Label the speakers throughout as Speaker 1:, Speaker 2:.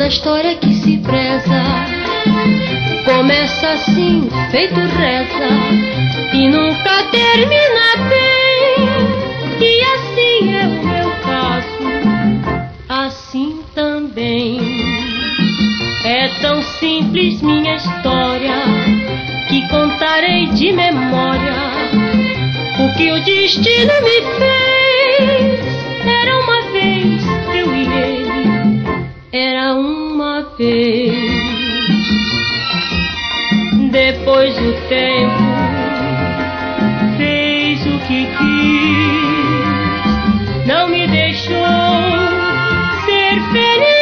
Speaker 1: história que se preza começa assim, feito reza, e nunca termina bem. E assim é o meu caso, assim também. É tão simples minha história que contarei de memória o que o destino me fez. Era uma vez eu e ele, era uma vez. Depois o tempo fez o que quis, não me deixou ser feliz.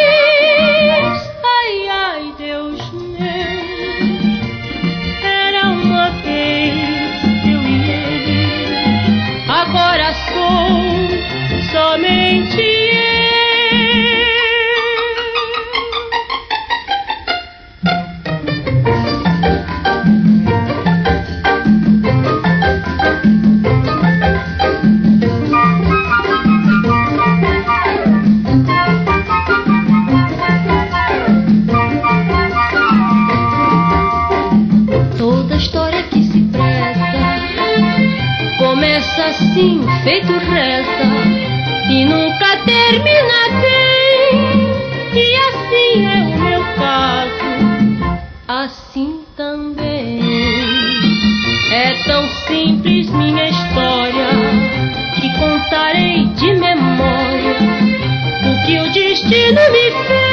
Speaker 1: Ai, ai, Deus meu, era uma vez eu e ele, agora sou somente eu. Começa assim, feito reza, e nunca termina bem. E assim é o meu caso, assim também. É tão simples minha história que contarei de memória o que o destino me fez.